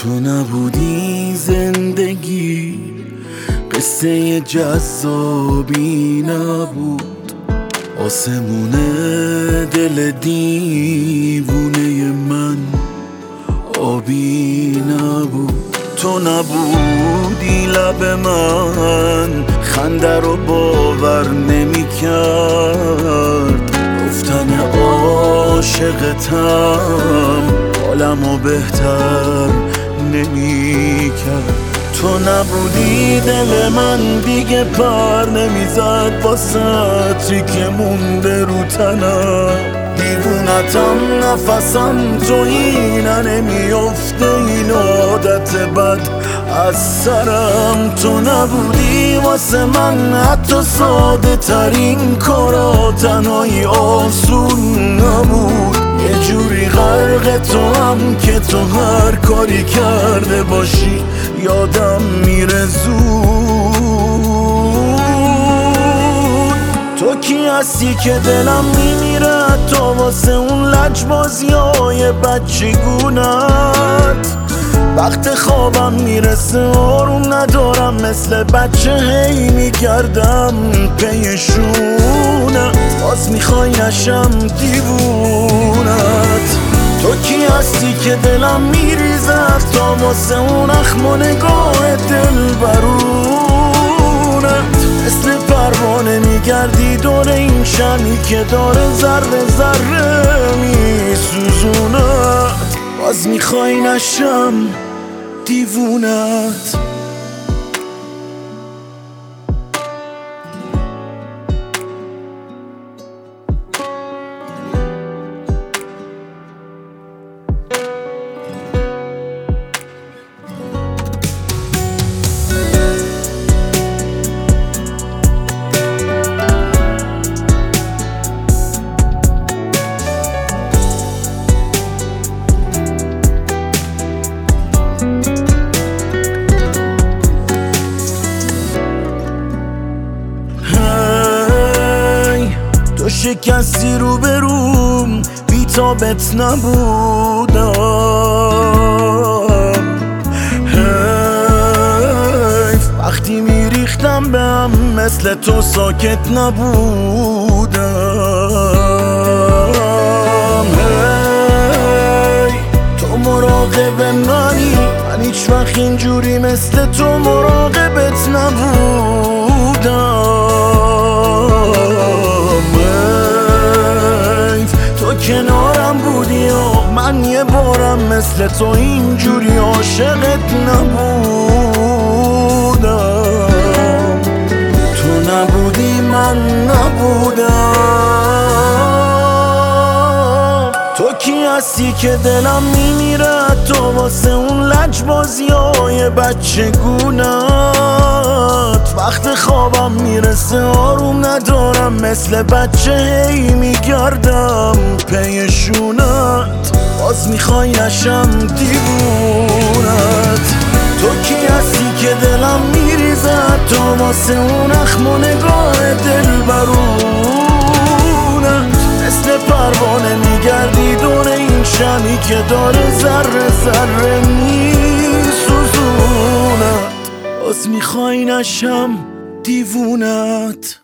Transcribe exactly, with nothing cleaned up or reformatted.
تو نبودی زندگی قصه جذابی نبود، آسمون دل دیوونه من آبی نبود. تو نبودی لب من خنده رو باور نمی کرد، گفتن عاشقتم حالمو بهتر نمی کرد. تو نبودی دل من دیگه پر نمیزد واسه که مونده رو تنم، دیوونتم نفسم تو اینه نمیافته این عادت بد از سرم. تو نبودی واسه من حتی ساده ترین کارا تنهایی آسون نبود، یه جوری غرق تو هم که تو هر کاری کرده باشی یادم میره زود. تو کی هستی که دلم میمیره تا واسه اون لجبازیای بچگونت، وقت خوابم میرسه آروم ندارم مثل بچه هی میگردم پیشونت، باز میخوای نشم دیوونت. تو کی هستی که دلم میریزد تا واسه اون اخم و نگاه دل برونت، مثل پروانه میگردی دور این شمی که داره ذره ذره میسوزونت، باز میخوای نشم دیوونت. تو شکستی رو بروم بی تابت نبودم، حیف وقتی میریختم به هم مثل تو ساکت نبودم. هی تو مراقب منی، من هیچ وقت اینجوری مثل تو مراقبت نبودم. کنارم بودی و من یه بارم مثل تو اینجوری عاشقت نبودم. تو نبودی من نبودم. تو کی هستی که دلم میمیره تو واسه اون لجبازیای بچگونت، وقت خوابم میرسه آروم ندارم مثل بچه هی میگردم پیشونت، باز میخوای نشم دیوونت. تو کی هستی که دلم میریزد تو واسه اون اخم و نگاه دل برونت، مثل پروانه میگردی دور این شمی که داره ذره ذره میسوزونت، باز میخوای نشم دیوونت.